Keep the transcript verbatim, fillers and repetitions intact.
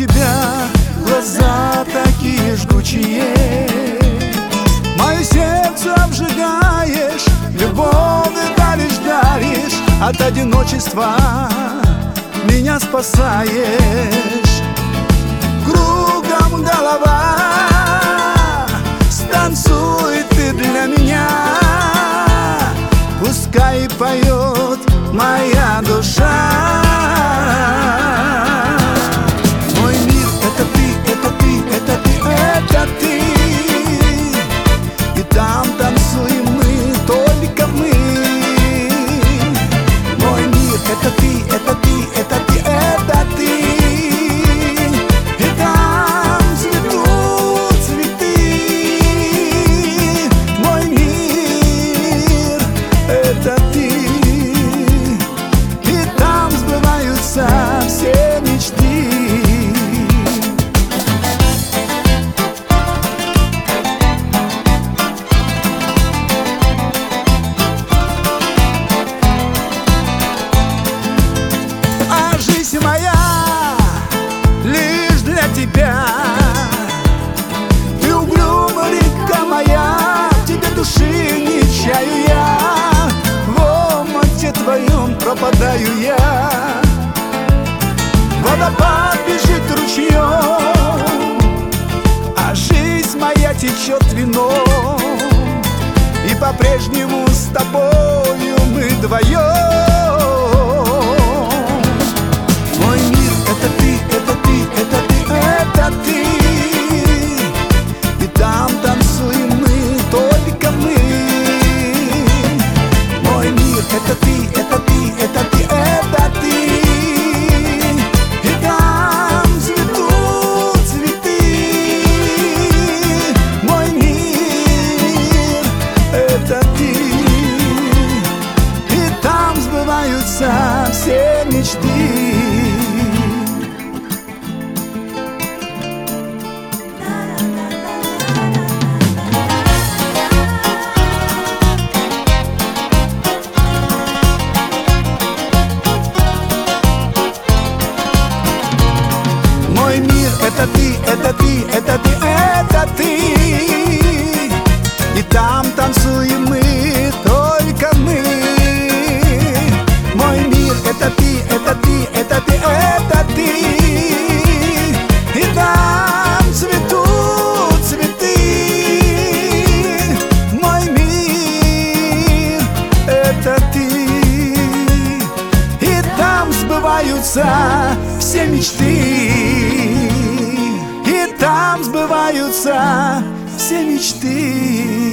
тебя глаза такие жгучие, мое сердце обжигаешь, любовь даришь, даришь, от одиночества меня спасаешь. Кругом голова, станцуй ты для меня, пускай поет моя душа. Мой мир — это ты, это ты, это ты, это ты. И там танцуем мы, только мы. Мой мир — это ты, это ты, это ты, это ты. И там цветут цветы. Мой мир — это ты. И там сбываются все мечты. Моя лишь для тебя. Ты угрюма река моя, тебе души не чаю я. В омуте твоем пропадаю я. Водопад бежит ручьем, а жизнь моя течет вином. И по-прежнему с тобою мы вдвоем. Это ты, это ты, это ты, это ты. И там танцуем мы, только мы. Мой мир — это ты, это ты, это ты, это ты. И там цветут цветы. Мой мир — это ты. И там сбываются все мечты. Мой мир — это ты, это ты, это ты, это ты. И там танцуем мы, только мы. Мой мир — это ты, это ты, это ты, это ты. И там цветут цветы. Мой мир — это ты. И там сбываются все мечты. И там сбываются все мечты.